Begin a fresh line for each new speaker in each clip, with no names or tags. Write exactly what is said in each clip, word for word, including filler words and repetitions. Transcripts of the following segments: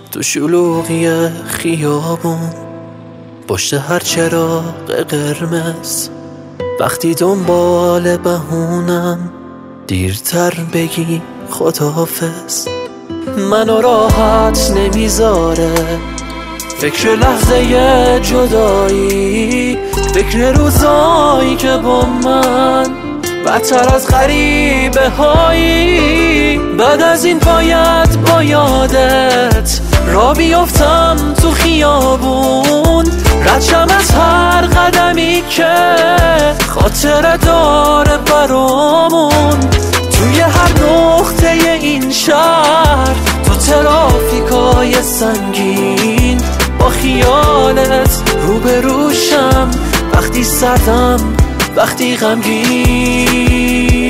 تو شلوغی خیابون پشت هر چراغ قرمز، وقتی دنبال بهونم دیرتر بگی خداحافظ. منو راحت نمیذاره فکر لحظه جدایی، فکر روزایی که با من بدتر از غریبه هایی. بعد از این باید با یادت را بیفتم تو خیابون، ردشم از هر قدمی که خاطره داره برامون. توی هر نقطه این شهر، تو ترافیکای سنگین، با خیالت روبروشم وقتی سردم، وقتی غمگین.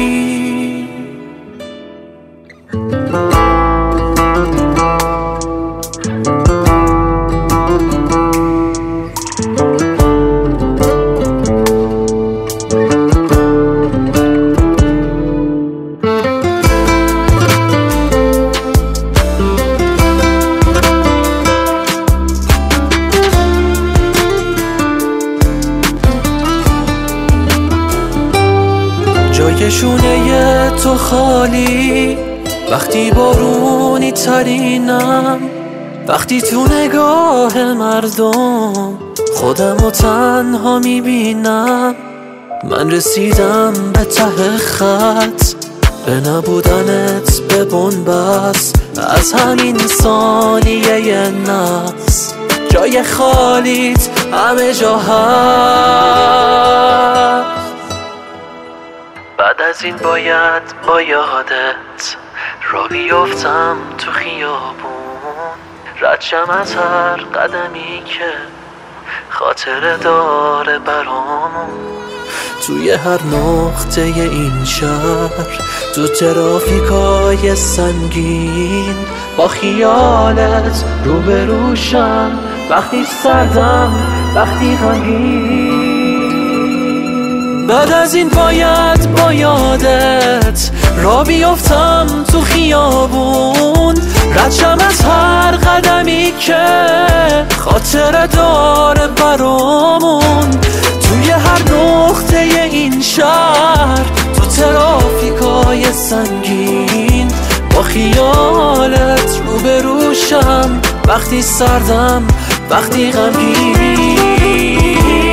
جای شونه تو خالی، وقتی بارونی ترینم، وقتی تو نگاه مردم خودمو تنها میبینم. من رسیدم به ته خط، به نبودنت به بنبست، از همین ثانیه نقص جای خالیت همه جا هست. بعد از این باید با یادت را بیفتم تو خیابون، ردشم از هر قدمی که خاطره داره برامون. توی هر نقطه این شهر، تو ترافیکای سنگین، با خیالت روبروشم وقتی سردم، وقتی غمگین. بعد از این باید با یادت را بیفتم تو خیابون، ردشم از هر قدمی که خاطره داره برامون. توی هر نقطه این شهر، تو ترافیکای سنگین، با خیالت روبروشم وقتی سردم، وقتی غمگین.